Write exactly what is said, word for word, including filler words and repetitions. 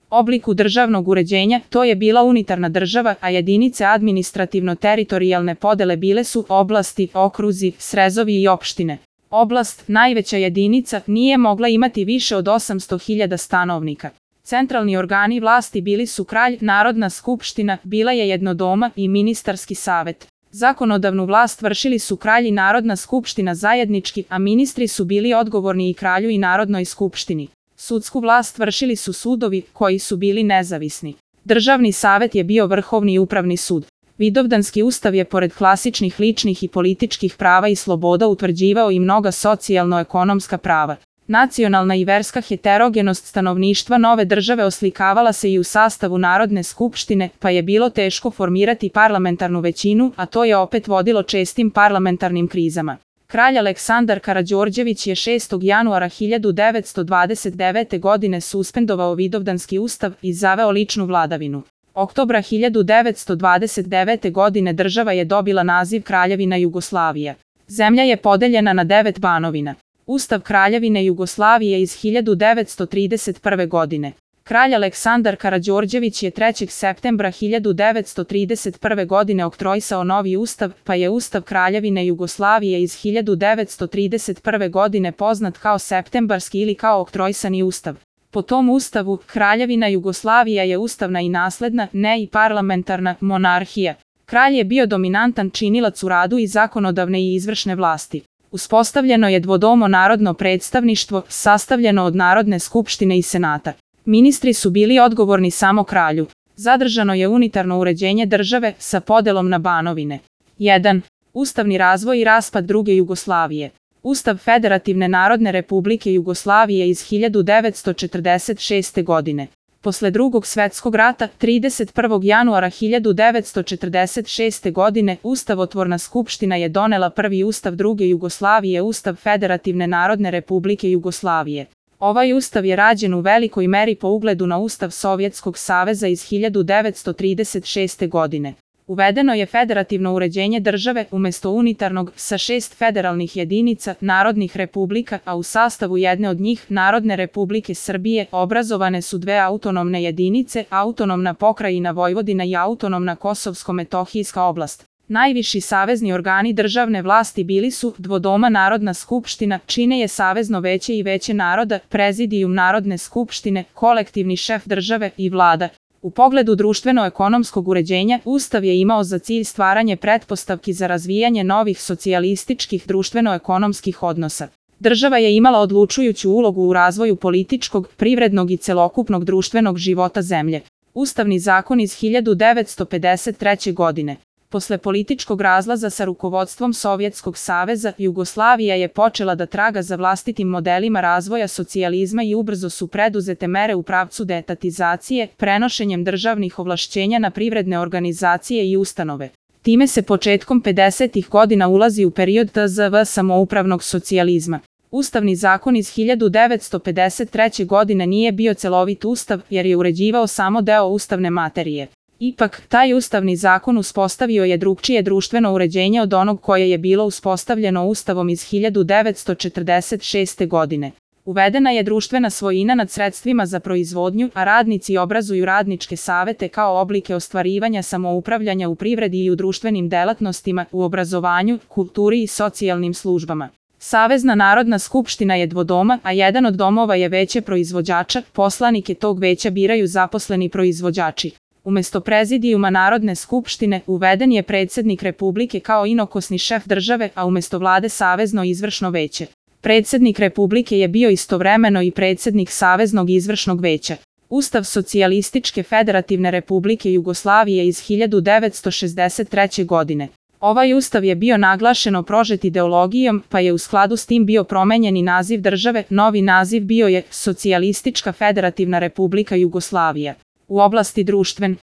obliku državnog uređenja, to je bila unitarna država, a jedinice administrativno-teritorijalne podele bile su oblasti, okruzi, srezovi i opštine. Oblast, najveća jedinica, nije mogla imati više od osamsto hiljada stanovnika. Centralni organi vlasti bili su kralj, Narodna skupština, bila je jednodoma i ministarski savet. Zakonodavnu vlast vršili su kralj i Narodna skupština zajednički, a ministri su bili odgovorni i kralju i Narodnoj skupštini. Sudsku vlast vršili su sudovi, koji su bili nezavisni. Državni savet je bio vrhovni i upravni sud. Vidovdanski ustav je pored klasičnih ličnih i političkih prava i sloboda utvrđivao i mnoga socijalno-ekonomska prava. Nacionalna i verska heterogenost stanovništva nove države oslikavala se i u sastavu Narodne skupštine, pa je bilo teško formirati parlamentarnu većinu, a to je opet vodilo čestim parlamentarnim krizama. Kralj Aleksandar Karađorđević je šestog januara hiljadu devetsto dvadeset devete. godine suspendovao Vidovdanski ustav i zaveo ličnu vladavinu. Oktobra hiljadu devetsto dvadeset devete. godine država je dobila naziv Kraljevina Jugoslavija. Zemlja je podeljena na devet banovina. Ustav Kraljevine Jugoslavije iz hiljadu devetsto trideset prve. godine. Kralj Aleksandar Karađorđević je trećeg septembra hiljadu devetsto trideset prve. godine oktroisao novi ustav, pa je Ustav Kraljevine Jugoslavije iz hiljadu devetsto trideset prve. godine poznat kao septembarski ili kao oktroisani ustav. Po tom ustavu, Kraljevina Jugoslavija je ustavna i nasledna, ne i parlamentarna, monarhija. Kralj je bio dominantan činilac u radu i zakonodavne i izvršne vlasti. Uspostavljeno je dvodomo narodno predstavništvo, sastavljeno od Narodne skupštine i senata. Ministri su bili odgovorni samo kralju. Zadržano je unitarno uređenje države sa podelom na banovine. jedan. Ustavni razvoj i raspad druge Jugoslavije. Ustav Federativne Narodne Republike Jugoslavije iz hiljadu devetsto četrdeset šeste. godine. Posle drugog svetskog rata, trideset prvog januara hiljadu devetsto četrdeset šeste. godine, Ustavotvorna skupština je donela prvi ustav druge Jugoslavije, Ustav Federativne Narodne Republike Jugoslavije. Ovaj ustav je rađen u velikoj meri po ugledu na Ustav Sovjetskog saveza iz hiljadu devetsto trideset šeste. godine. Uvedeno je federativno uređenje države umesto unitarnog sa šest federalnih jedinica, narodnih republika, a u sastavu jedne od njih, Narodne Republike Srbije, obrazovane su dve autonomne jedinice, autonomna pokrajina Vojvodina i autonomna Kosovsko-metohijska oblast. Najviši savezni organi državne vlasti bili su dvodoma Narodna skupština, čine je Savezno veće i Veće naroda, Prezidijum Narodne skupštine, kolektivni šef države i vlada. U pogledu društveno-ekonomskog uređenja, Ustav je imao za cilj stvaranje pretpostavki za razvijanje novih socijalističkih društveno-ekonomskih odnosa. Država je imala odlučujuću ulogu u razvoju političkog, privrednog i celokupnog društvenog života zemlje. Ustavni zakon iz hiljadu devetsto pedeset treće. godine. Posle političkog razlaza sa rukovodstvom Sovjetskog saveza, Jugoslavija je počela da traga za vlastitim modelima razvoja socijalizma i ubrzo su preduzete mere u pravcu deetatizacije, prenošenjem državnih ovlašćenja na privredne organizacije i ustanove. Time se početkom pedesetih godina ulazi u period T Z V samoupravnog socijalizma. Ustavni zakon iz hiljadu devetsto pedeset treće. godine nije bio celovit ustav, jer je uređivao samo deo ustavne materije. Ipak, taj ustavni zakon uspostavio je drugčije društveno uređenje od onog koje je bilo uspostavljeno Ustavom iz hiljadu devetsto četrdeset šeste. godine. Uvedena je društvena svojina nad sredstvima za proizvodnju, a radnici obrazuju radničke savete kao oblike ostvarivanja samoupravljanja u privredi i u društvenim delatnostima, u obrazovanju, kulturi i socijalnim službama. Savezna Narodna skupština je dvodoma, a jedan od domova je veće proizvođača, poslanike tog veća biraju zaposleni proizvođači. Umesto prezidijuma Narodne skupštine, uveden je predsednik Republike kao inokosni šef države, a umesto vlade Savezno izvršno veće. Predsednik Republike je bio istovremeno i predsednik Saveznog izvršnog veća. Ustav Socijalističke Federativne Republike Jugoslavije iz hiljadu devetsto šezdeset treće. godine. Ovaj ustav je bio naglašeno prožet ideologijom, pa je u skladu s tim bio promenjen i naziv države, novi naziv bio je Socijalistička Federativna Republika Jugoslavija. U oblasti društven